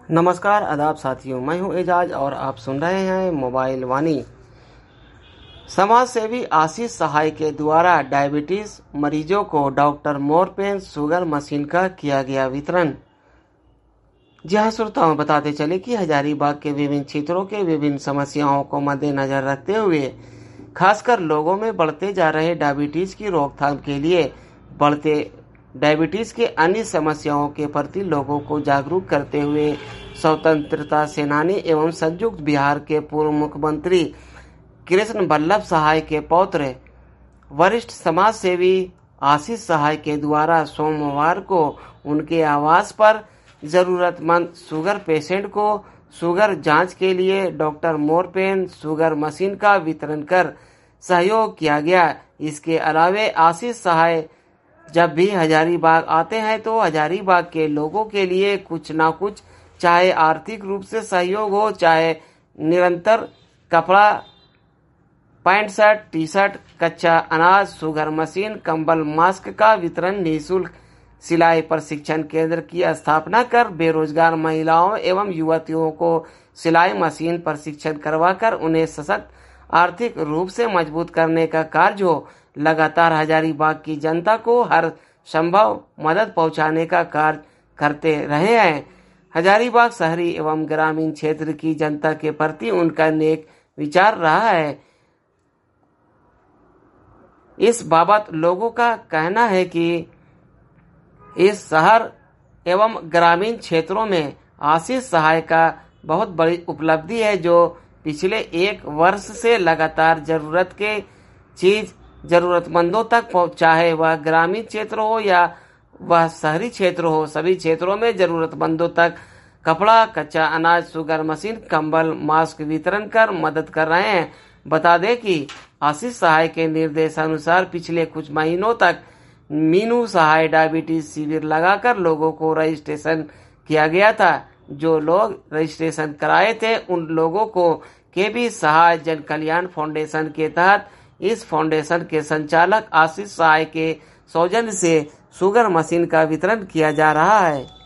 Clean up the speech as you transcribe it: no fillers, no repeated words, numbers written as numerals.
नमस्कार आदाब साथियों, मैं हूं एजाज और आप सुन रहे हैं मोबाइल वाणी। समाज सेवी आशीष सहाय के द्वारा डायबिटीज मरीजों को डॉक्टर मोरपेन शुगर मशीन का किया गया वितरण। जहां श्रोताओं बताते चले कि हजारीबाग के विभिन्न क्षेत्रों के विभिन्न समस्याओं को मद्देनजर रखते हुए खासकर लोगों में बढ़ते जा रहे डायबिटीज की रोकथाम के लिए बढ़ते डायबिटीज के अन्य समस्याओं के प्रति लोगों को जागरूक करते हुए स्वतंत्रता सेनानी एवं संयुक्त बिहार के पूर्व मुख्यमंत्री कृष्ण वल्लभ सहाय के पौत्र वरिष्ठ समाज सेवी आशीष सहाय के द्वारा सोमवार को उनके आवास पर जरूरतमंद शुगर पेशेंट को शुगर जांच के लिए डॉक्टर मोरपेन शुगर मशीन का वितरण कर सहयोग किया गया। इसके अलावे आशीष सहाय जब भी हजारीबाग आते हैं तो हजारीबाग के लोगों के लिए कुछ ना कुछ, चाहे आर्थिक रूप से सहयोग हो, चाहे निरंतर कपड़ा, पैंट शर्ट, टी शर्ट, कच्चा अनाज, शुगर मशीन, कंबल, मास्क का वितरण, निःशुल्क सिलाई प्रशिक्षण केंद्र की स्थापना कर बेरोजगार महिलाओं एवं युवतियों को सिलाई मशीन प्रशिक्षण करवाकर उन्हें सशक्त आर्थिक रूप से मजबूत करने का कार्य हो। लगातार हजारीबाग की जनता को हर संभव मदद पहुंचाने का कार्य करते रहे हैं। हजारीबाग शहरी एवं ग्रामीण क्षेत्र की जनता के प्रति उनका नेक विचार रहा है। इस बाबत लोगों का कहना है कि इस शहर एवं ग्रामीण क्षेत्रों में आशीष सहाय का बहुत बड़ी उपलब्धि है, जो पिछले 1 वर्ष से लगातार जरूरत के चीज जरूरतमंदों तक चाहे वह ग्रामीण क्षेत्र हो या वह शहरी क्षेत्र हो, सभी क्षेत्रों में जरूरतमंदों तक कपड़ा, कच्चा अनाज, शुगर मशीन, कंबल, मास्क वितरण कर मदद कर रहे हैं। बता दें कि आशीष सहाय के निर्देशानुसार पिछले कुछ महीनों तक मीनू सहाय डायबिटीज शिविर लगाकर लोगों को रजिस्ट्रेशन किया गया था। जो लोग रजिस्ट्रेशन कराए थे उन लोगों को केबी सहाय जन कल्याण फाउंडेशन के तहत इस फाउंडेशन के संचालक आशीष सहाय के सौजन्य से शुगर मशीन का वितरण किया जा रहा है।